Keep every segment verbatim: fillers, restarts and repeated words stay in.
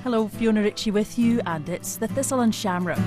Hello, Fiona Ritchie with you, and it's the Thistle and Shamrock.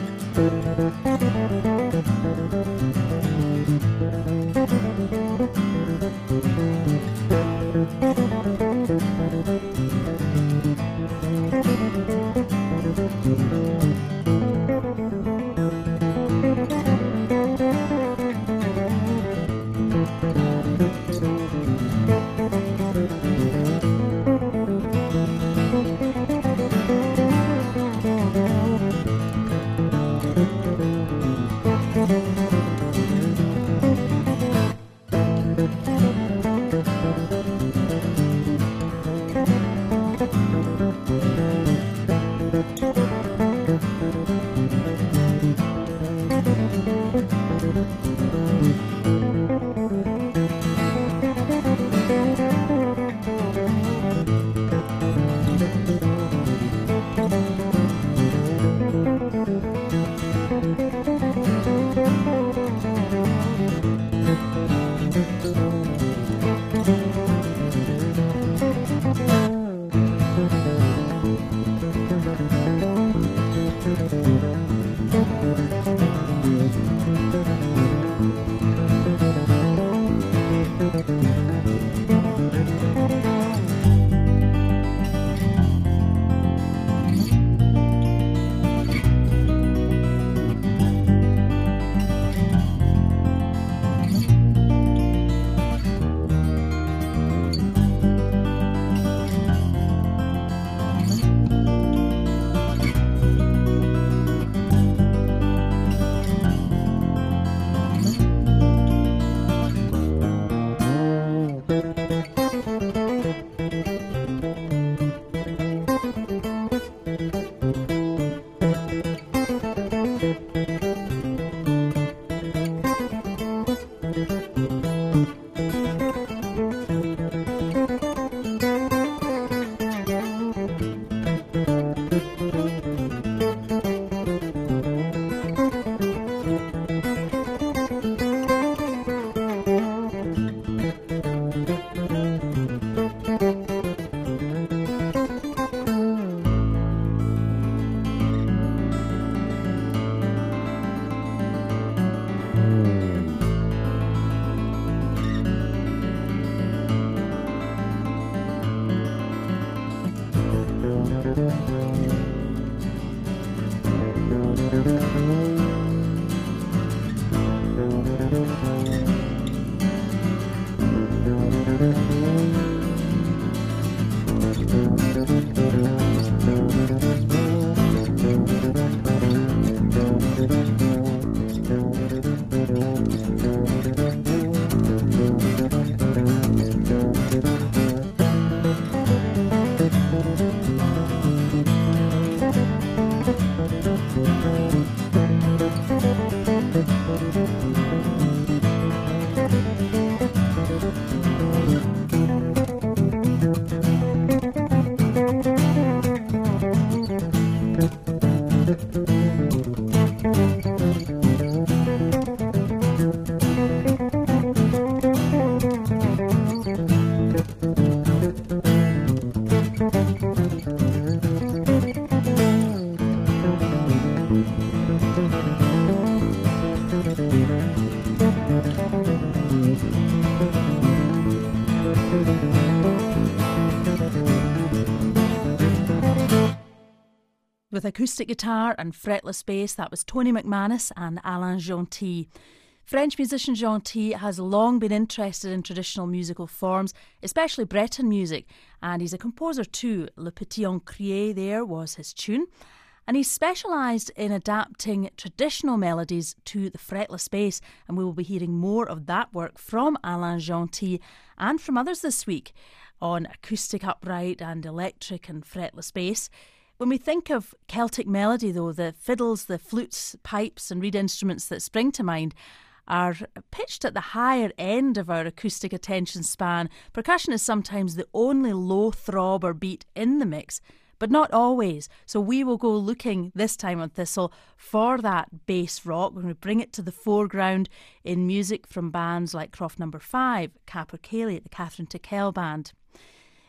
With acoustic guitar and fretless bass, that was Tony McManus and Alain Gentil. French musician Gentil has long been interested in traditional musical forms, especially Breton music, and he's a composer too. Le Petit Encrier there was his tune. And he's specialised in adapting traditional melodies to the fretless bass, and we will be hearing more of that work from Alain Gentil and from others this week on acoustic upright and electric and fretless bass. When we think of Celtic melody, though, the fiddles, the flutes, pipes and reed instruments that spring to mind are pitched at the higher end of our acoustic attention span. Percussion is sometimes the only low throb or beat in the mix, but not always. So we will go looking this time on Thistle for that bass rock. We're going to bring it to the foreground in music from bands like Croft Number Five, Capercaillie, the Catherine Tickell Band.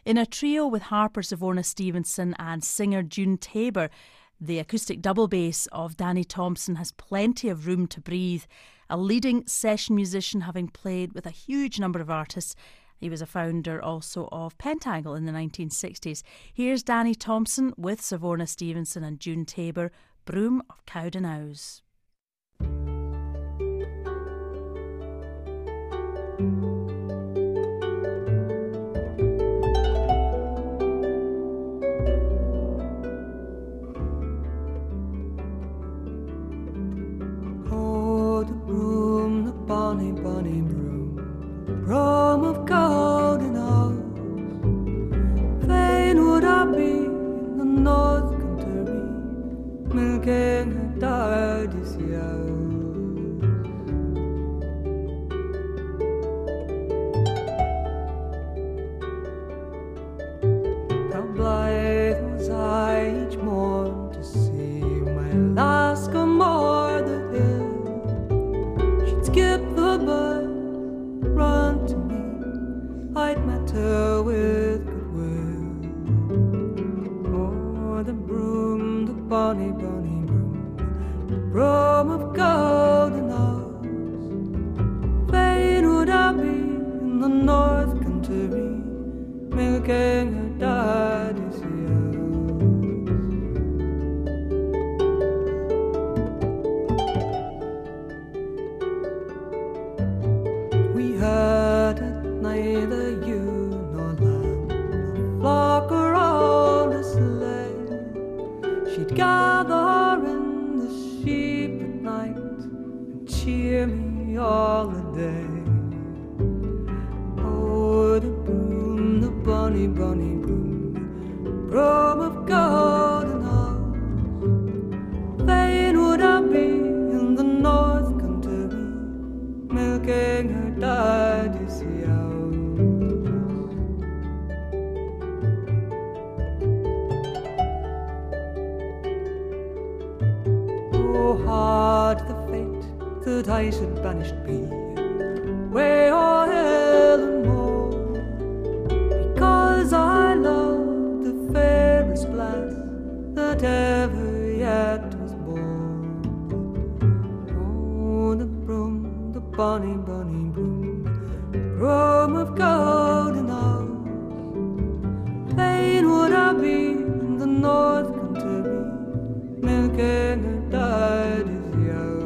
In a trio with harper Savorna Stevenson and singer June Tabor, the acoustic double bass of Danny Thompson has plenty of room to breathe. A leading session musician, having played with a huge number of artists. He was a founder also of Pentangle in the nineteen sixties. Here's Danny Thompson with Savorna Stevenson and June Tabor, Broom of Cowdenhouse. Oh, the broom, the bonny, bonny broom, the broom of Cowdenhouse. Fain would I be in the North Country, milking her daddy's yows. How blithe was I each morn to see my lass come o'er the hill. She'd skip the bud, run to me, I'd met her with goodwill. Oh, the broom, the bonny, bonny broom, the broom of Cowdenhouse. Fain would I be in the North Country, milking her daddy's yows. We had it neither ewe nor lamb, a flock around a sleigh. She'd gather in the sheep at night and cheer me all the day. Oh, the broom, the bonny, bonny broom, the broom of Cowdenhouse. Fain would I be in the North Country, milking her daddy's yows. Oh, hard the fate that I should banished be, way o'er hill and moor, because I loved the fairest lass that ever yet was born. Oh, the broom, the bonny, bonny broom, the broom of Cowdenhouse. Fain would I be in the North Country, milking her daddy's yows.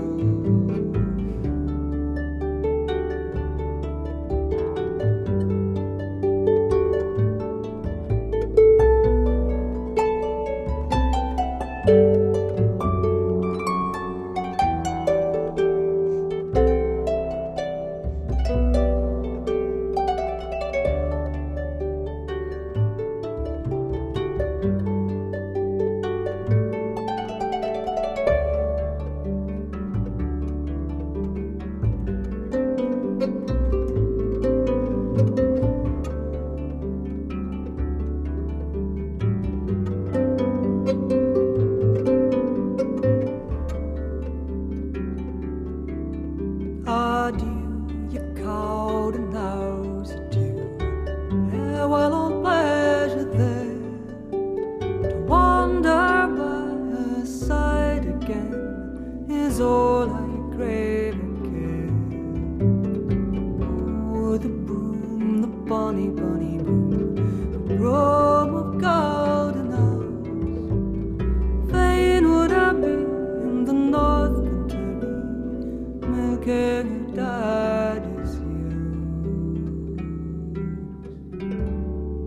Adieu, you Cowdenhouse, adieu. Farewell, all pleasure there, to wander by her side again is all I crave and care. Oh, the broom, the bonny, bonny broom, the broom of Cowdenhouse. Fain would I be in the North Country, milking her daddy's yows.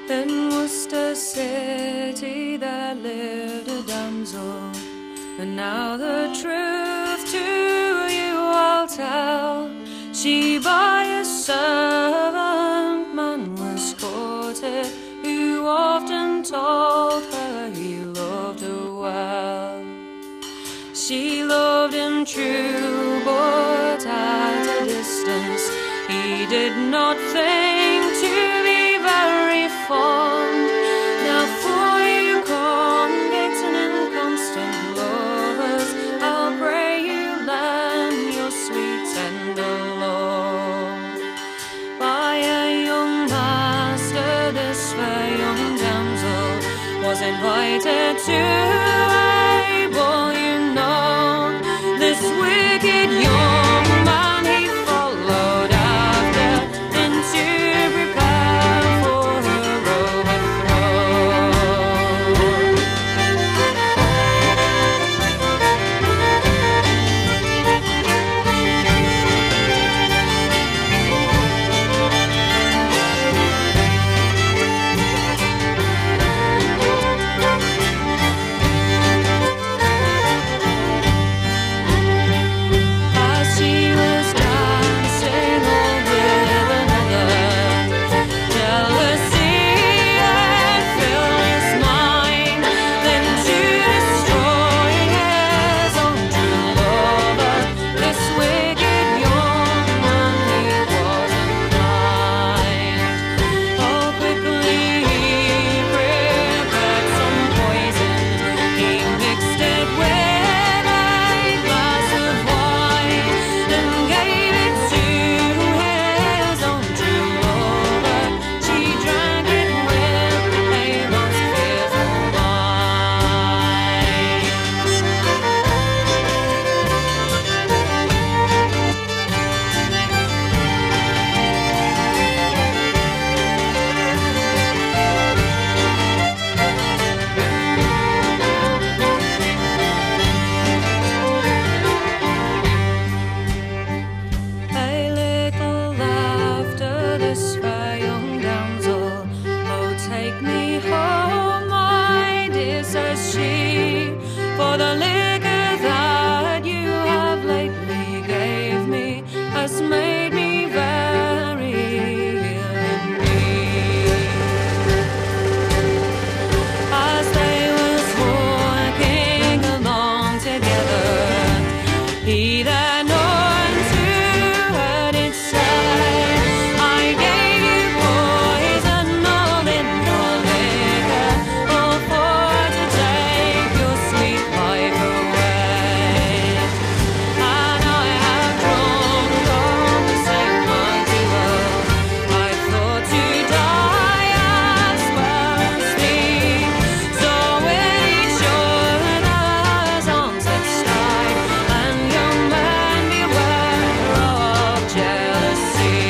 In Worcester City there lived a damsel, and now the truth to you I'll tell. She by a servant man was courted, who often told her he loved her well. She loved him true, but at a distance he did not think to be very fond. Now for you convicts and inconstant lovers, I'll pray you lend your sweet tender love. By a young master this fair young damsel was invited to a ball, you know. This wicked young man he followed after into prepare for her overthrow. As she was dancing all with another, jealousy had filled his mind. Then to destroy his own true lover, this wicked young man he was inclined. Oh, quickly he prepared some poison. He mixed it with a glass of wine and gave it to his own true lover. She drank it with a most fearful mind. A little after this fair young damsel, oh, take me home, my dear, says she, for the liquor that you have lately gave me has made me very ill indeed. As they was walking along together, he that known to her did say, I gave you poison all in your liquor, all for to take your sweet life away. And I have drunk all the same, my dear. I thought to die as well as sleep. So when each other's arms had tied, and young man beware of jealousy.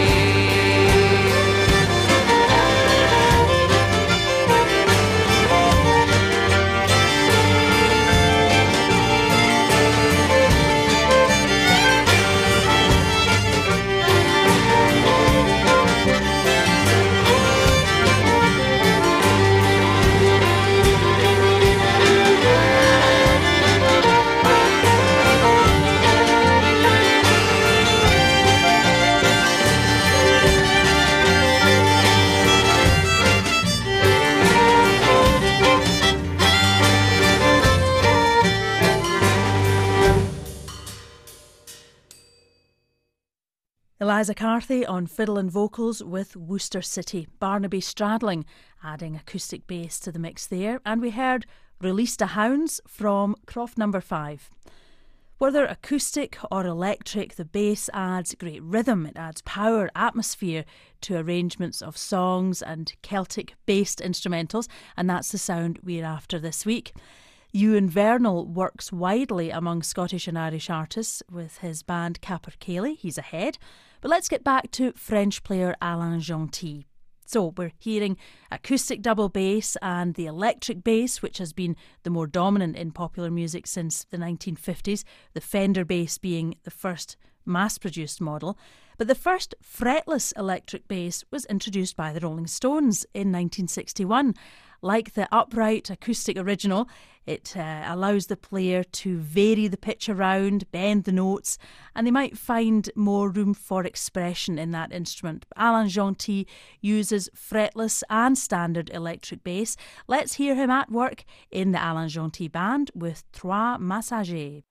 Eliza Carthy on fiddle and vocals with Worcester City. Barnaby Stradling adding acoustic bass to the mix there. And we heard Release the Hounds from Croft Number five. Whether acoustic or electric, the bass adds great rhythm, it adds power, atmosphere to arrangements of songs and Celtic-based instrumentals, and that's the sound we're after this week. Ewan Vernal works widely among Scottish and Irish artists with his band Capercaillie. He's ahead. But let's get back to French player Alain Gentil. So we're hearing acoustic double bass and the electric bass, which has been the more dominant in popular music since the nineteen fifties, the Fender bass being the first mass-produced model. But the first fretless electric bass was introduced by the Rolling Stones in nineteen sixty-one. Like the upright acoustic original, it uh, allows the player to vary the pitch around, bend the notes, and they might find more room for expression in that instrument. Alain Gentil uses fretless and standard electric bass. Let's hear him at work in the Alain Gentil Band with Trois Messagers.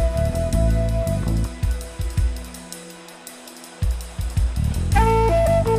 Thank you.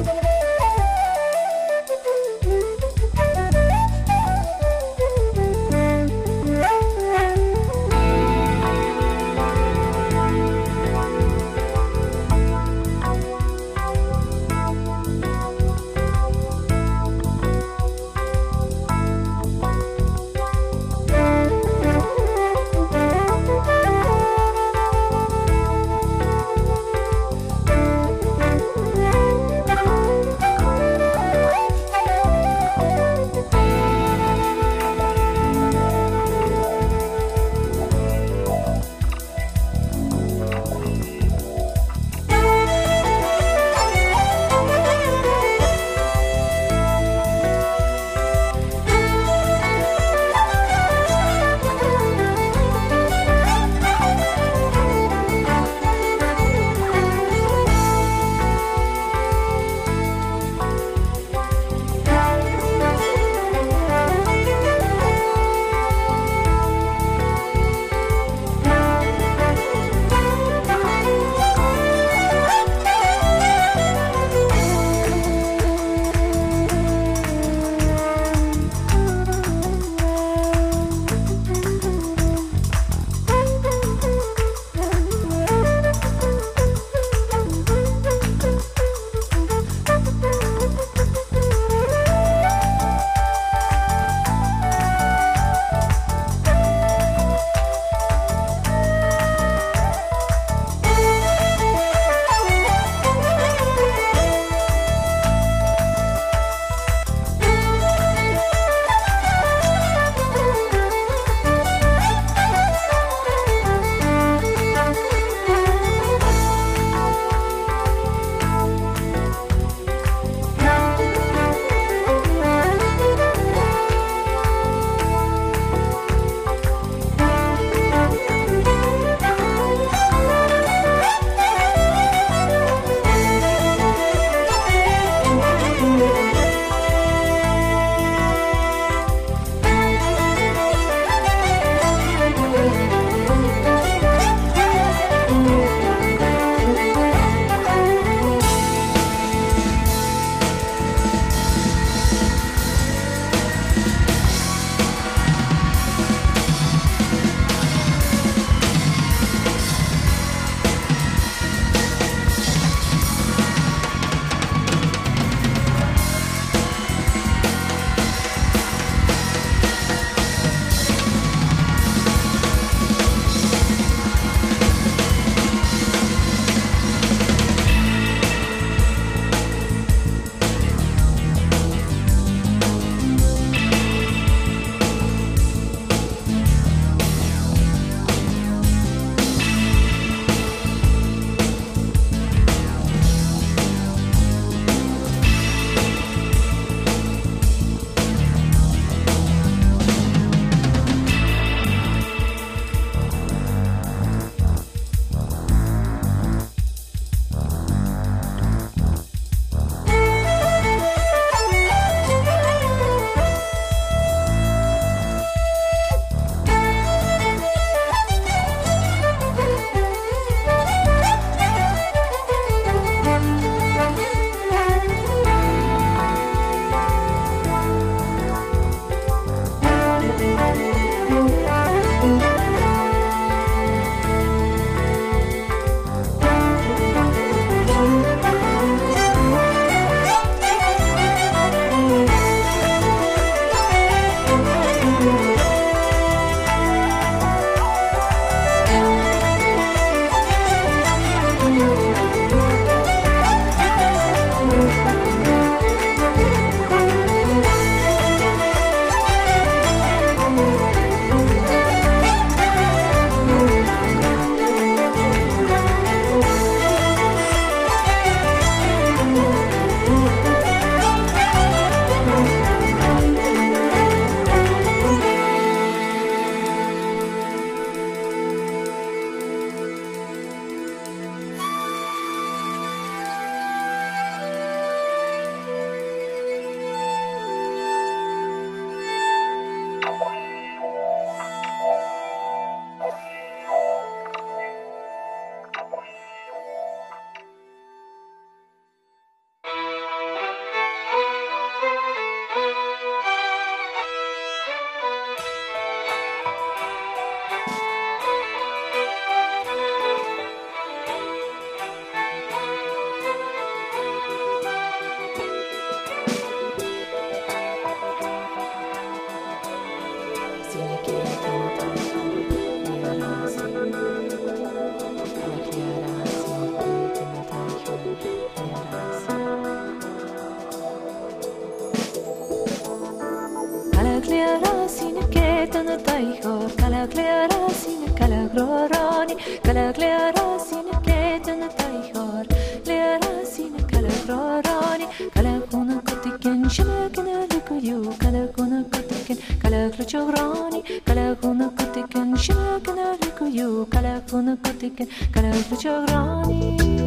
Calagrorani, Calaglerasina, Katan, the Taihor, Lerasina, Calagrorani, Calaguna Kotikin, Shamakin, Lukuyu, Calaguna Kotikin, Calagluchorani, Calaguna Kotikin, Shamakin, Lukuyu, Calaguna Kotikin, Calagluchorani.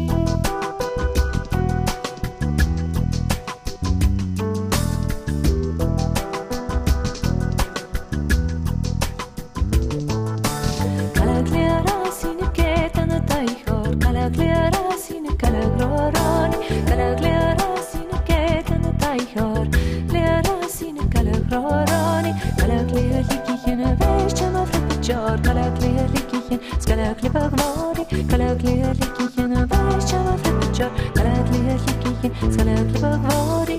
Calaglerasina, Calagrorani, Calaglerasina, Ketan, the Taihor, Lerasina, Calagrorani, Calaglerlikihin, a Vesham of the Pachor, Calaglerlikihin, Scalaclipagmori, Calaglerlikihin, a Vesham of the Pachor, Calaglerlikihin, Scalaclipagmori.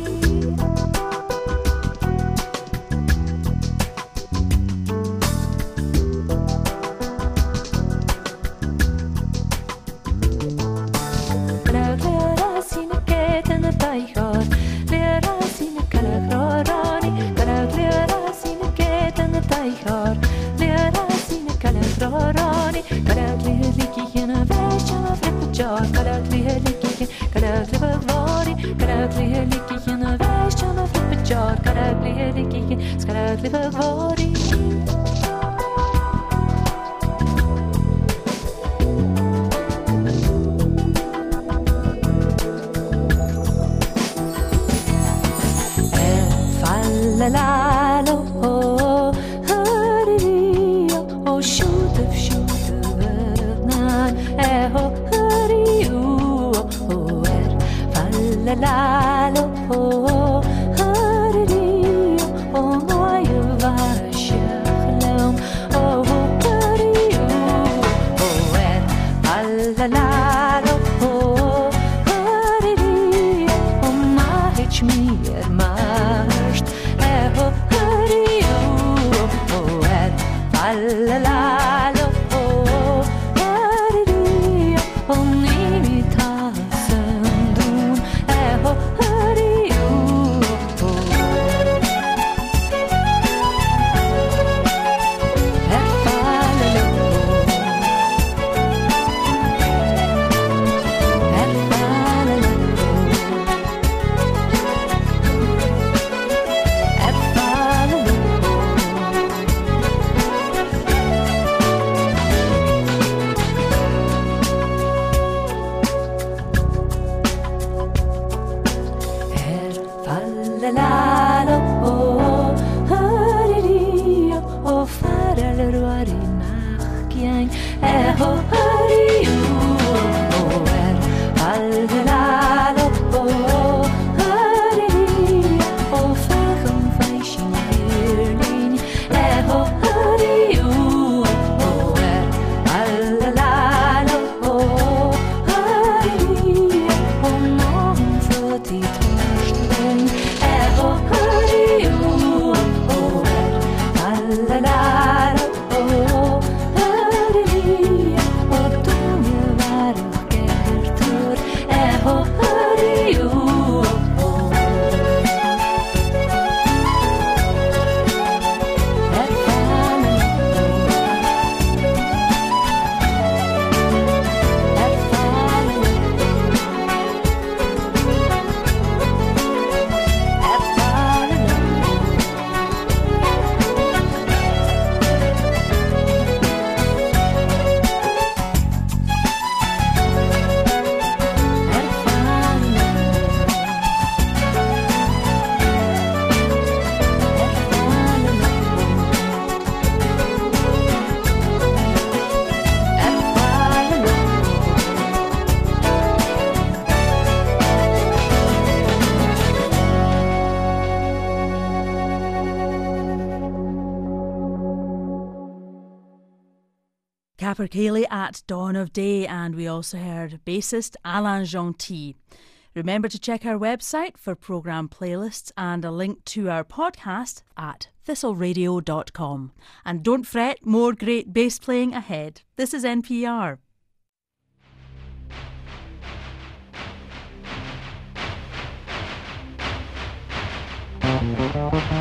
Capercaillie at Dawn of Day, and we also heard bassist Alain Gentil. Remember to check our website for programme playlists and a link to our podcast at thistle radio dot com. And don't fret, more great bass playing ahead. This is N P R.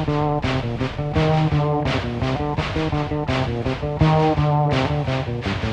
Thank you.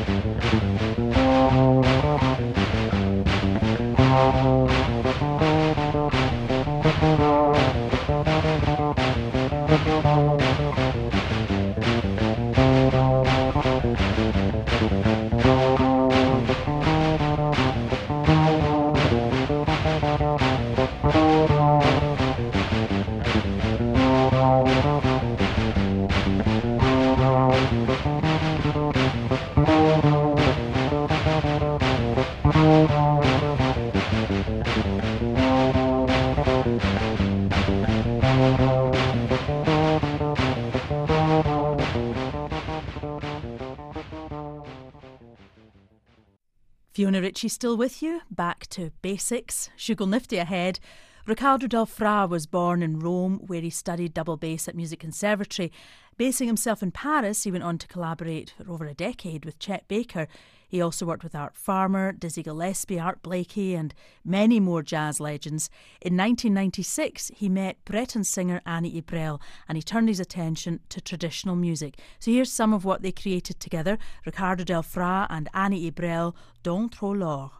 Fiona Ritchie still with you, back to basics. Shughal Nifty ahead. Riccardo Del Fra was born in Rome, where he studied double bass at Music Conservatory. Basing himself in Paris, he went on to collaborate for over a decade with Chet Baker. He also worked with Art Farmer, Dizzy Gillespie, Art Blakey and many more jazz legends. In nineteen ninety-six, he met Breton singer Annie Ibrel and he turned his attention to traditional music. So here's some of what they created together. Riccardo Del Fra and Annie Ibrel, Dans trop l'or.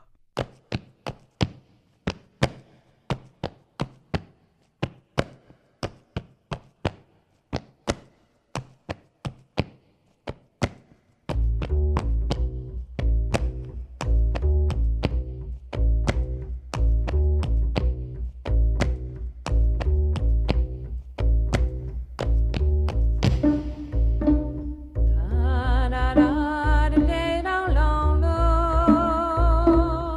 Da da da da da da da da.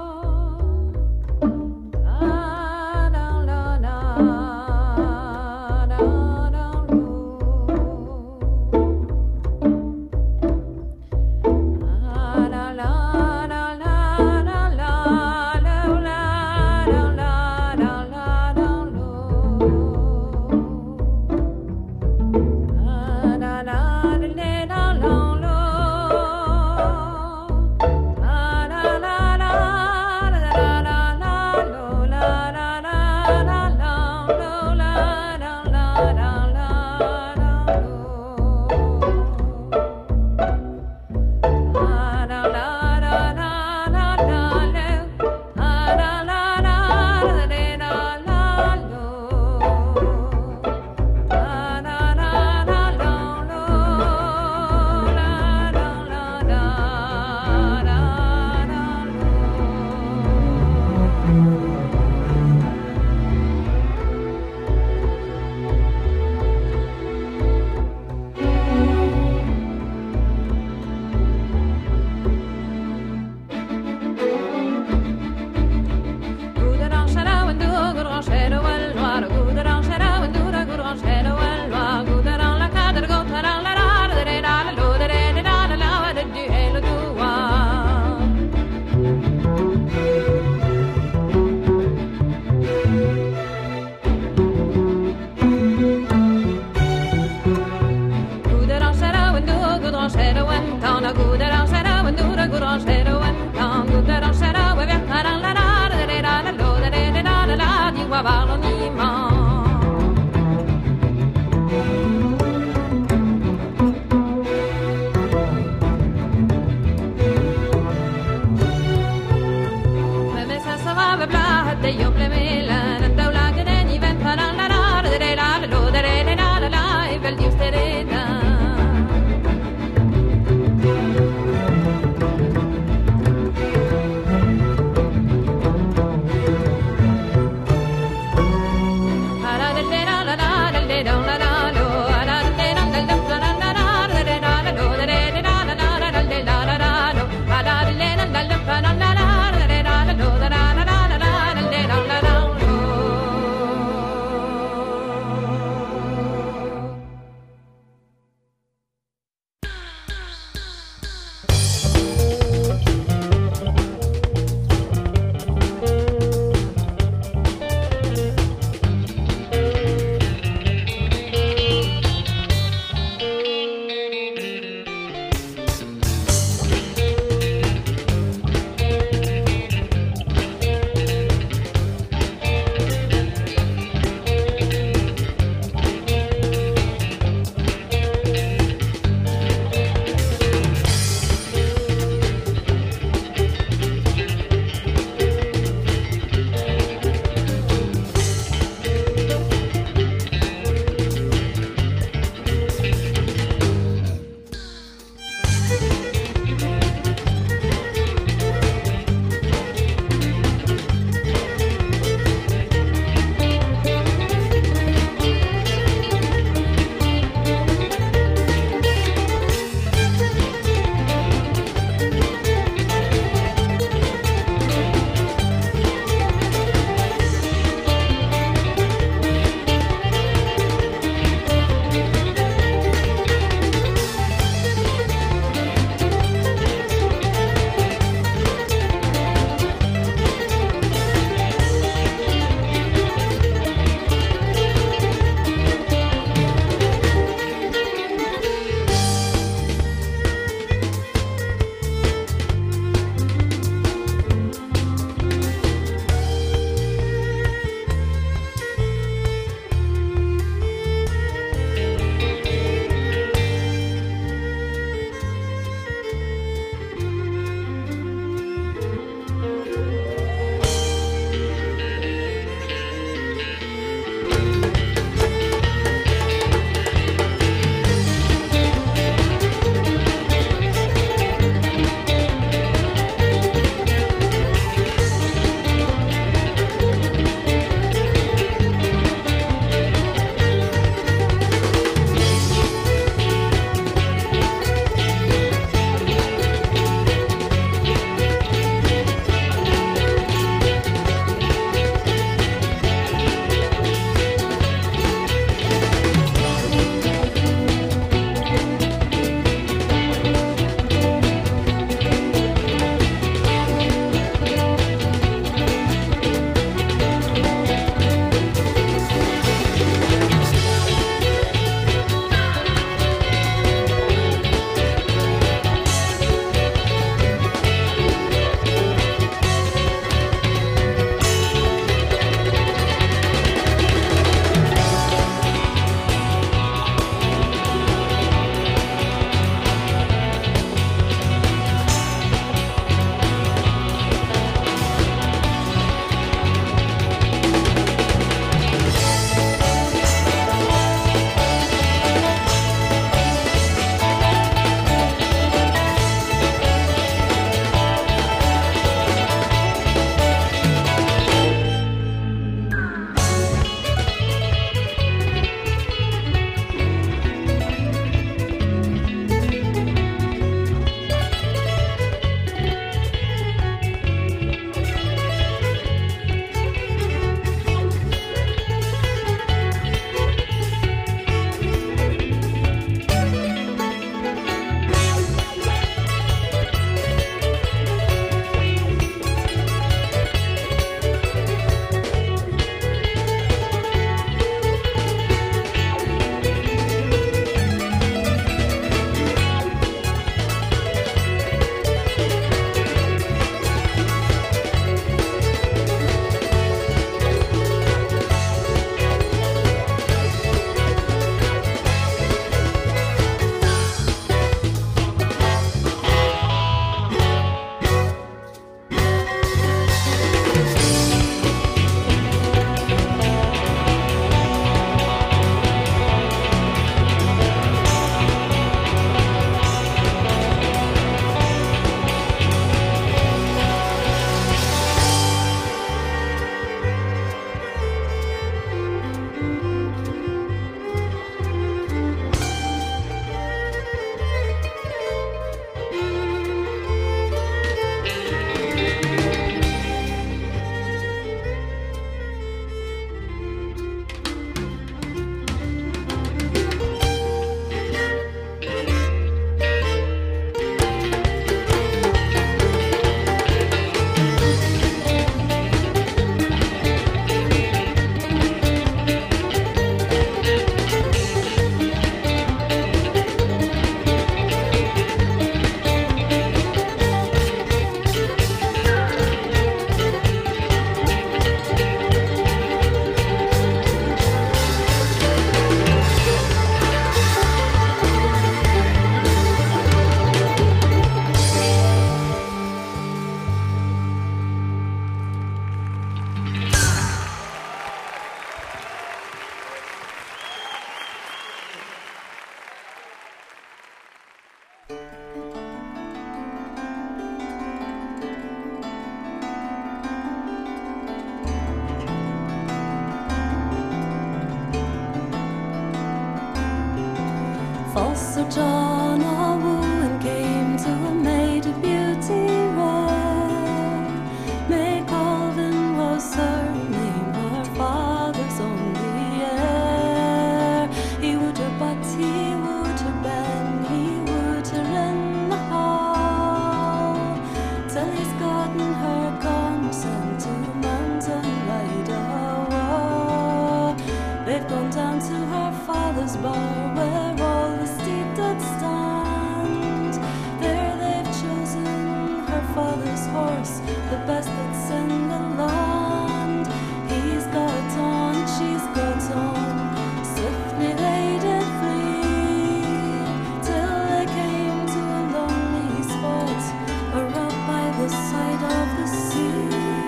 Sir John a wooing came to a maid of beauty rare. May Colvin was her name, her father's only heir. He would her, but he would her ben, he would her in the hall, till he's gotten her consent to mount and ride a war. They've gone down to her father's bar, where all the steed did stand. There they've chosen her father's horse, the best that's in the land. He's got on, she's got on, swiftly they did flee, till they came to a lonely spot, a rock by the side of the sea.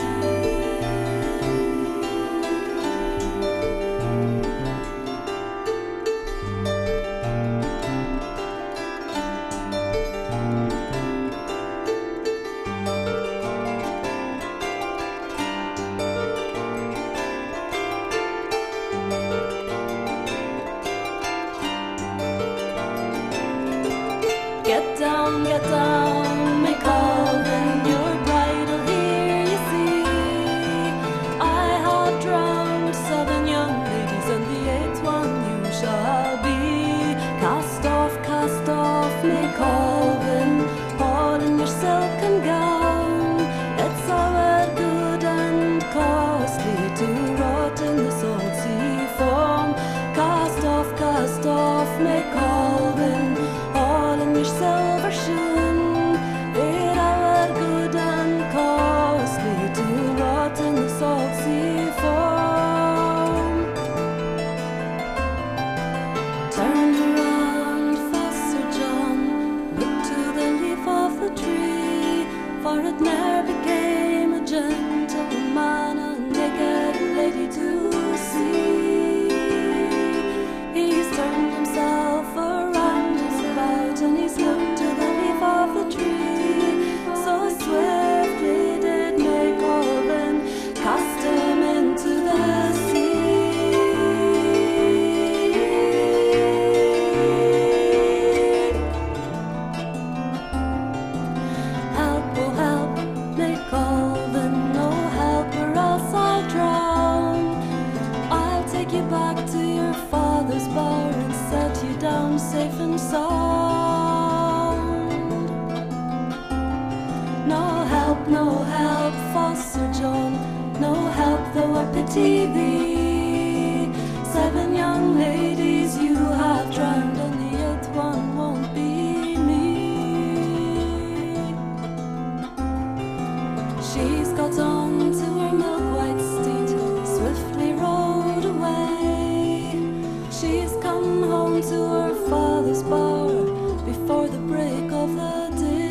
Get down, get down, May Colvin, your bridal here you see. I have drowned seven young ladies, and the eighth one you shall be. Cast off, cast off, May Colvin, all in your silken gown. It's our good and costly to rot in the salt sea foam. Cast off, cast off, May Colvin, all in your silver shoon. They're our good and costly to rot in the salt sea foam. Turn around, Foster John, look to the leaf of the tree, for it ne'er became a gentleman and naked lady to see. He's turned himself around and about, and he's looked to the leaf of the tree. So swiftly did May Colvin cast him into the sea. Help, oh help, May Colvin, no help or else I'll drown. I'll take you back to your father's bar and set you down safe and sound. No help, no help, Foster John, no help though I pity thee. Seven young ladies you have drowned, and the eighth one won't be me. She's got on to her milk-white steed, swiftly rode away. She's come home to her father's bar before the break of the day.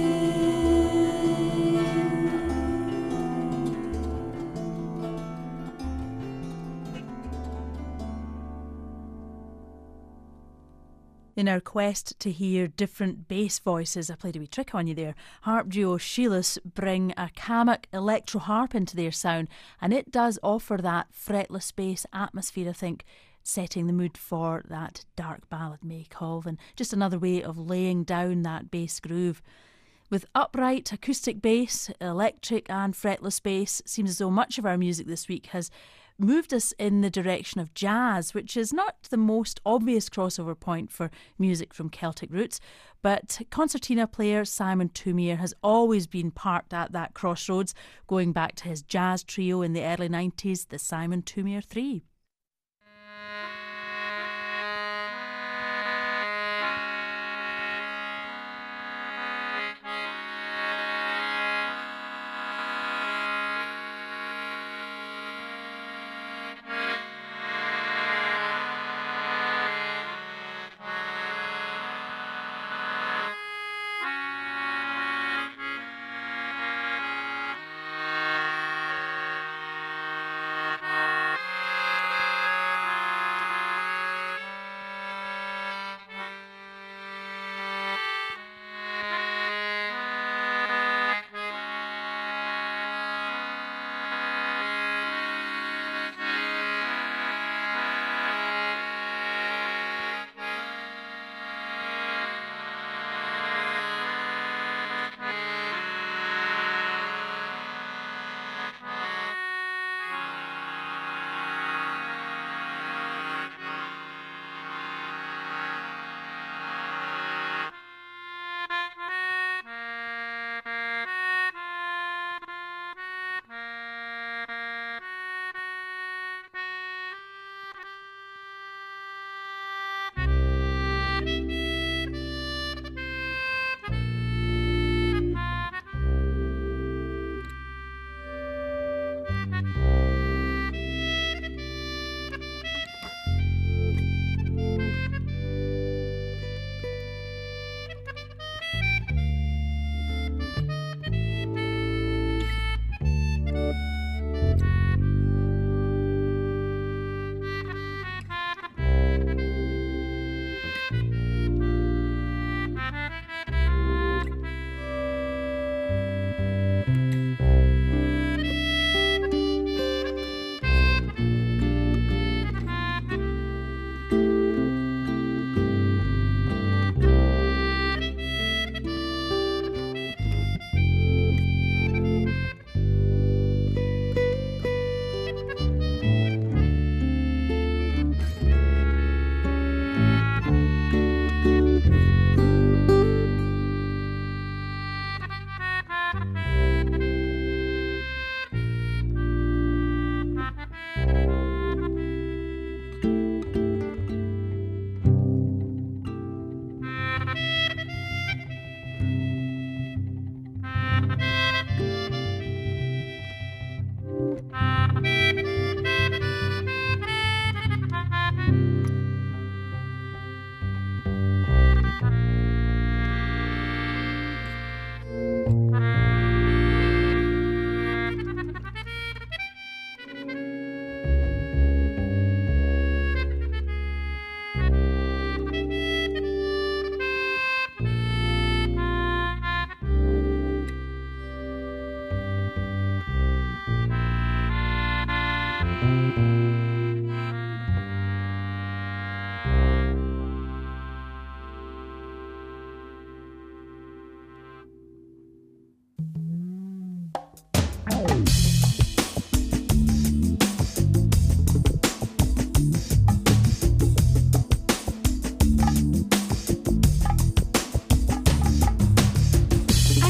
In our quest to hear different bass voices, I played a wee trick on you there. Harp duo Sheilas bring a Kamak electro harp into their sound, and it does offer that fretless bass atmosphere, I think, setting the mood for that dark ballad, May Colvin. Just another way of laying down that bass groove. With upright acoustic bass, electric and fretless bass, seems as though much of our music this week has moved us in the direction of jazz, which is not the most obvious crossover point for music from Celtic roots, but concertina player Simon Thoumire has always been parked at that crossroads, going back to his jazz trio in the early nineties, the Simon Thoumire Three.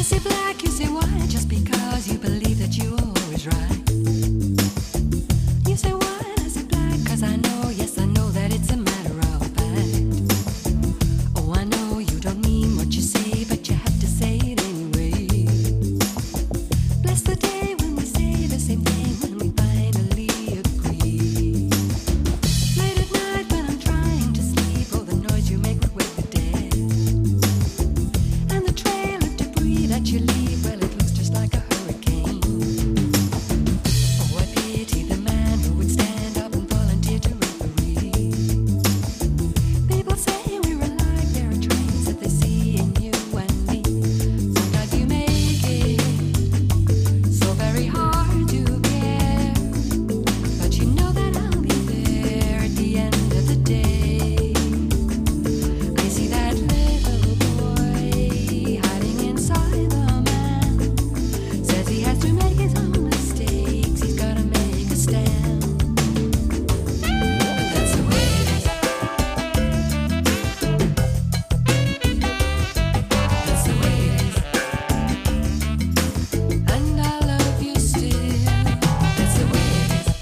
say black, you say white, just because you believe that you are always right. You say white, I say black, cause I know, yes I know that it's a matter of fact. Oh, I know you don't mean what you say, but you have to say it anyway. Bless the day when we say the same thing, when we finally agree. Late at night when I'm trying to sleep, oh, the noise you make would wake the dead. And the trail of debris that you leave, well, it looks just like a hurricane. Oh, I pity the man who would stand up and volunteer to referee. People say we're alike, there are traits that they see in you and me. Sometimes you make it so very hard to care, but you know that I'll be there at the end of the day. I see that little boy hiding inside the man. Says he has to make his own mistakes, he's gotta make a stand. That's the way it is. That's the way it is. And I love you still. That's the way it is.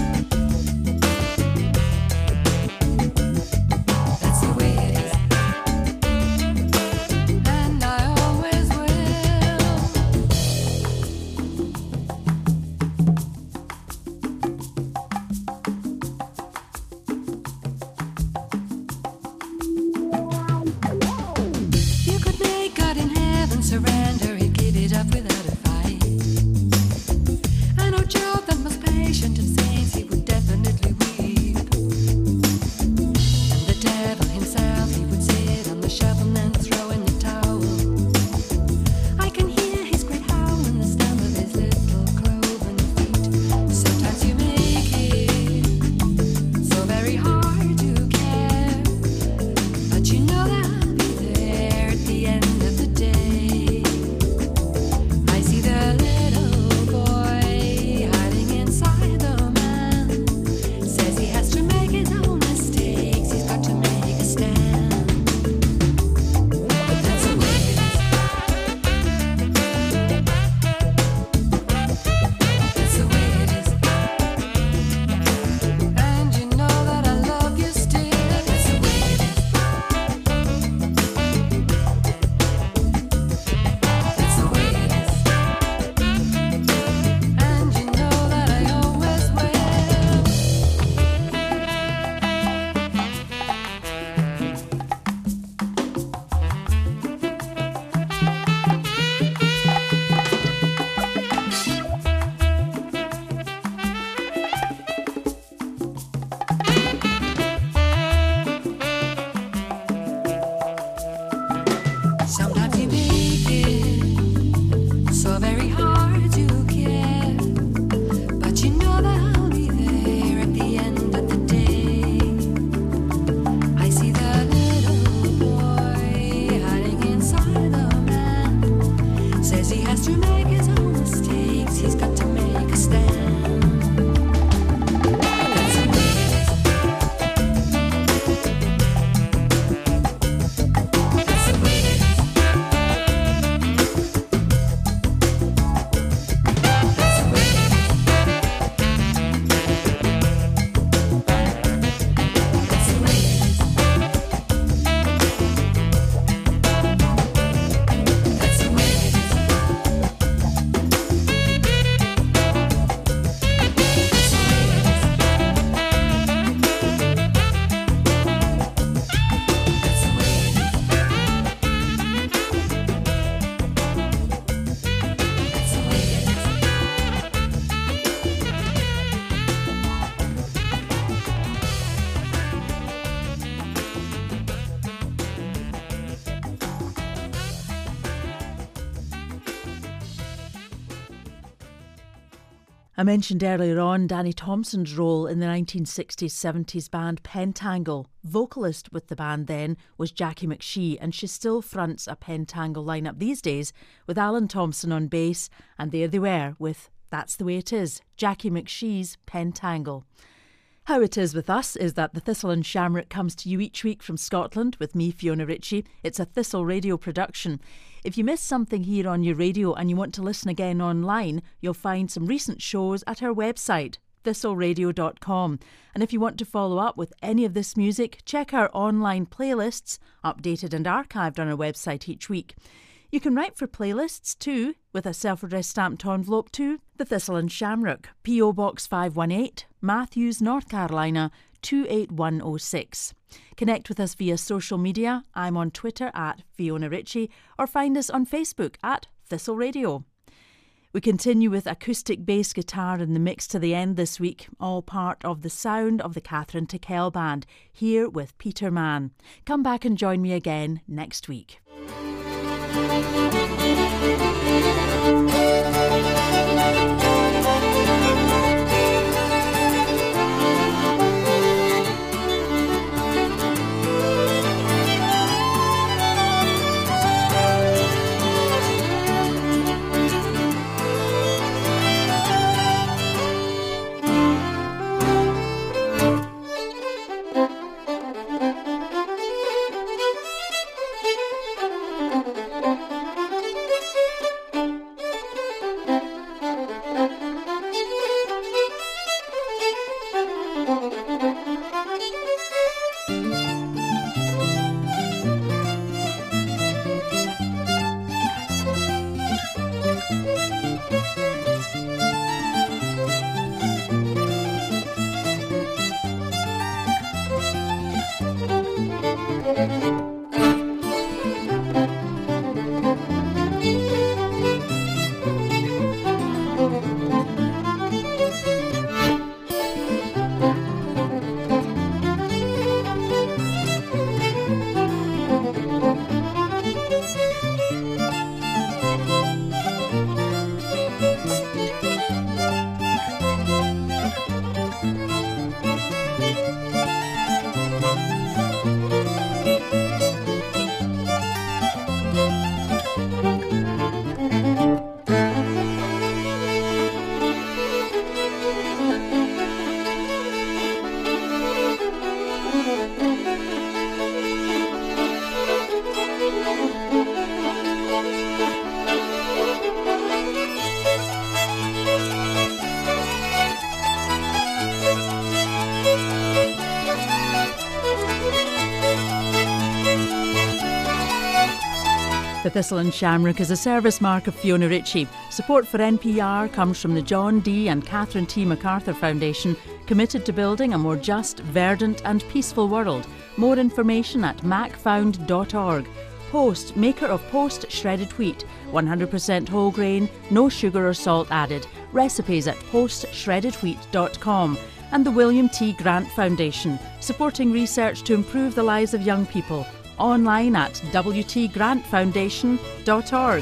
That's the way it is. And I always will. You could make God in heaven surrender, he'd give it up without a fight. I know Job, the most patient of saints, he would definitely weep. And the devil himself, he would sit on the shelf and then throw in the towel. I can hear his great howl and the stamp of his little cloven feet. Sometimes you make it so very hard to care, but you know that I'll be there at the end of the day. I see the little boy hiding inside the man. Says he has to make his own mistakes, he's got to make a stand. But that's the way it is. That's the way it is. And you know that I love you still. That's the way it is. That's the way it is. And you know that I always will. Sometimes you make it so very hard to care, but you know that I'll be there at the end of the day. I see the little boy hiding inside the man. Says he has to make his own mistakes, he's got to make a stand. That's the way it is. That's the way it is. That's the way it is. That's the way it is. That's the way it is. I mentioned earlier on Danny Thompson's role in the nineteen sixties seventies band Pentangle. Vocalist with the band then was Jackie McShee, and she still fronts a Pentangle lineup these days with Alan Thompson on bass, and there they were with That's the Way It Is, Jackie McShee's Pentangle. How it is with us is that the Thistle and Shamrock comes to you each week from Scotland with me, Fiona Ritchie. It's a Thistle radio production. If you missed something here on your radio and you want to listen again online, you'll find some recent shows at our website, thistle radio dot com. And if you want to follow up with any of this music, check our online playlists, updated and archived on our website each week. You can write for playlists too, with a self-addressed stamped envelope to The Thistle and Shamrock, P O Box five one eight, Matthews, North Carolina, two eight one oh six. Connect with us via social media. I'm on Twitter at Fiona Ritchie, or find us on Facebook at Thistle Radio. We continue with acoustic bass guitar in the mix to the end this week, all part of the sound of the Catherine Tickell Band, here with Peter Mann. Come back and join me again next week. The Thistle and Shamrock is a service mark of Fiona Ritchie. Support for N P R comes from the John D. and Catherine T. MacArthur Foundation, committed to building a more just, verdant and peaceful world. More information at mac found dot org. Post, maker of Post Shredded Wheat, one hundred percent whole grain, no sugar or salt added. Recipes at post shredded wheat dot com. And the William T. Grant Foundation, supporting research to improve the lives of young people. Online at w t grant foundation dot org.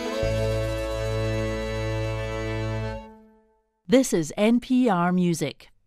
This is N P R Music.